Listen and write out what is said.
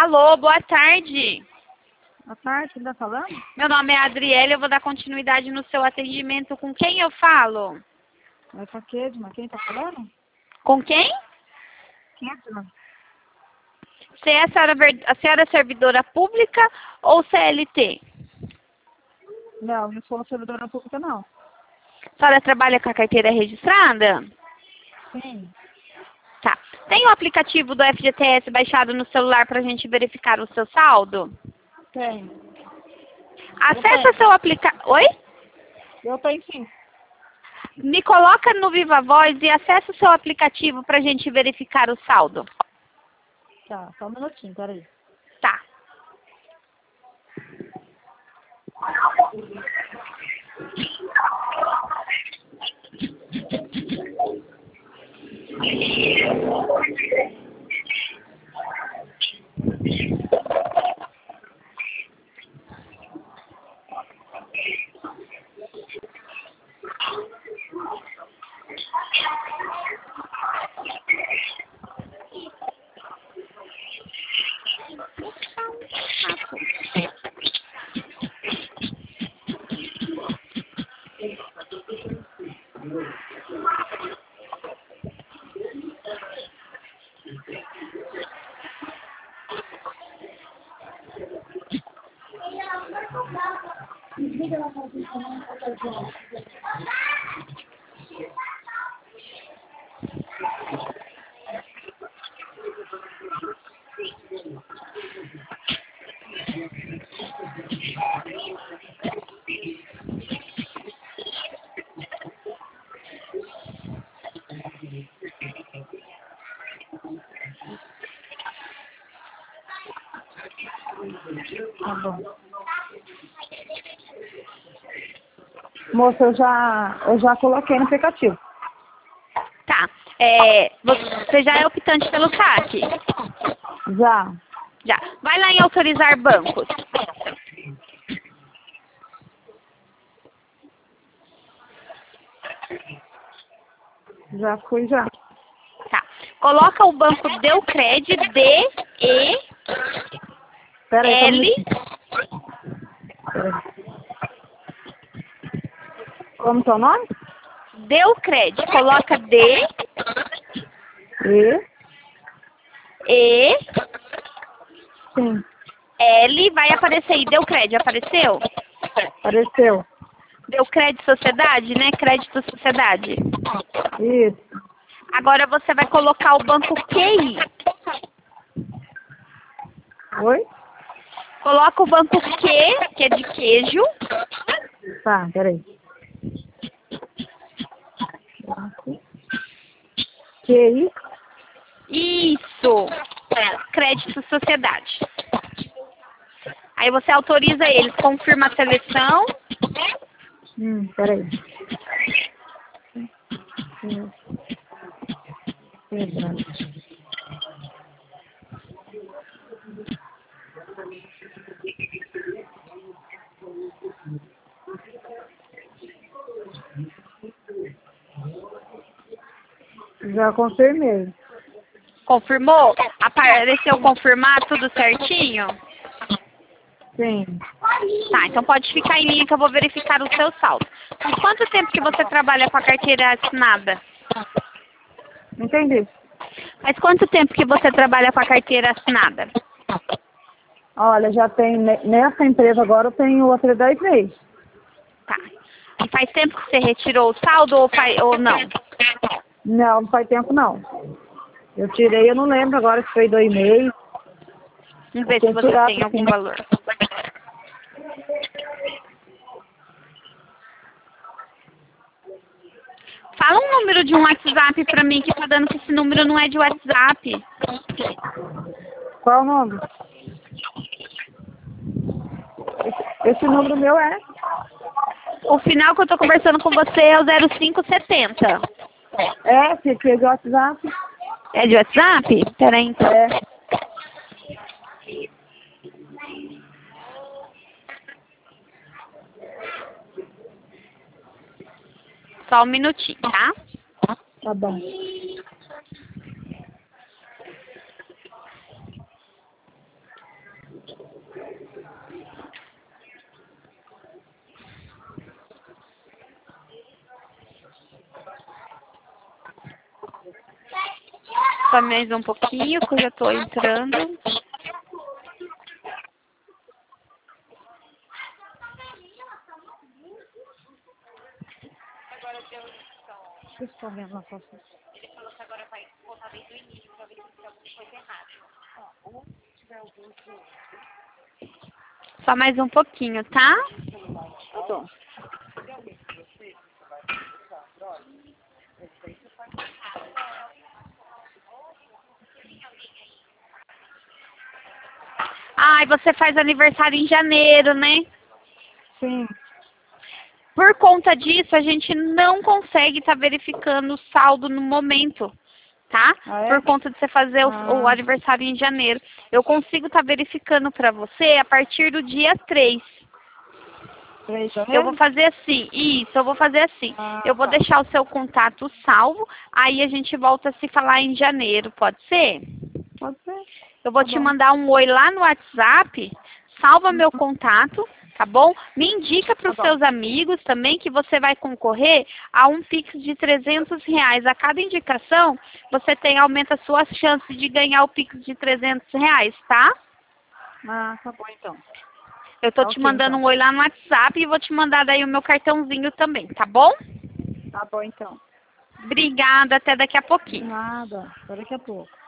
Alô, boa tarde. Boa tarde, quem tá falando? Meu nome é Adriele, eu vou dar continuidade no seu atendimento. Com quem eu falo? É com a Kedma, quem tá falando? Com quem? Kedma. A senhora é servidora pública ou CLT? Não sou servidora pública, não. A senhora trabalha com a carteira registrada? Sim. Tá. Tem o aplicativo do FGTS baixado no celular para a gente verificar o seu saldo? Tem. Acessa seu aplicativo. Oi? Eu tenho sim. Me coloca no Viva Voz e acessa o seu aplicativo para a gente verificar o saldo. Tá, só um minutinho, peraí. Tá. Tá bom. Moça, eu já coloquei no aplicativo. Tá. Você já é optante pelo saque? Já. Já. Vai lá em autorizar bancos. Já fui, já. Tá. Coloca o banco Deucred, D-E-L. Peraí, só um minutinho. Peraí. Como que é o nome? Deucred. Coloca D, E. E, Sim. L. Vai aparecer aí. Deucred. Apareceu? Apareceu. Deucred Sociedade, né? Crédito Sociedade. Isso. Agora você vai colocar o banco QI. Oi? Coloca o banco Q, que é de queijo. Tá, peraí. QI. Isso. Crédito Sociedade. Aí você autoriza eles, confirma a seleção. Peraí. Já confirmei. Confirmou? Apareceu confirmar tudo certinho? Sim. Tá, então pode ficar em linha que eu vou verificar o seu saldo. Faz quanto tempo que você trabalha com a carteira assinada? Entendi. Faz quanto tempo que você trabalha com a carteira assinada? Olha, já tem, nessa empresa agora eu tenho outra 10 meses. Tá. E faz tempo que você retirou o saldo ou não? Não, não faz tempo não. Eu tirei, eu não lembro agora se foi 2 meses. Vamos ver se você tem algum valor. Fala um número de um WhatsApp pra mim que tá dando que esse número não é de WhatsApp. Qual o nome? Esse número meu é? O final que eu tô conversando com você é o 0570. É, se fez o WhatsApp. É de WhatsApp? Peraí então. É. Só um minutinho, tá? Tá bom. Só mais um pouquinho, que eu já tô entrando. Deixa eu só ver na foto. Só mais um pouquinho, tá? Tá bom. Ai, você faz aniversário em janeiro, né? Sim. Por conta disso, a gente não consegue estar verificando o saldo no momento, tá? Ah, é? Por conta de você fazer o aniversário em janeiro. Eu consigo estar verificando para você a partir do dia 3. 3 de Eu janeiro? vou fazer assim, isso, eu vou fazer assim. Ah, Eu vou tá. deixar o seu contato salvo, aí a gente volta a se falar em janeiro, pode ser? Pode ser. Eu vou Tá te bom. mandar um oi lá no WhatsApp, salva meu contato, tá bom? Me indica para Tá os bom. seus amigos também que você vai concorrer a um Pix de R$ 300. A cada indicação, aumenta as suas chances de ganhar o Pix de R$ 300, tá? Ah, tá bom então. Eu tô Tá te ok mandando então. um oi lá no WhatsApp e vou te mandar daí o meu cartãozinho também, tá bom? Tá bom então. Obrigada, até daqui a De pouquinho. nada. Até daqui a pouco.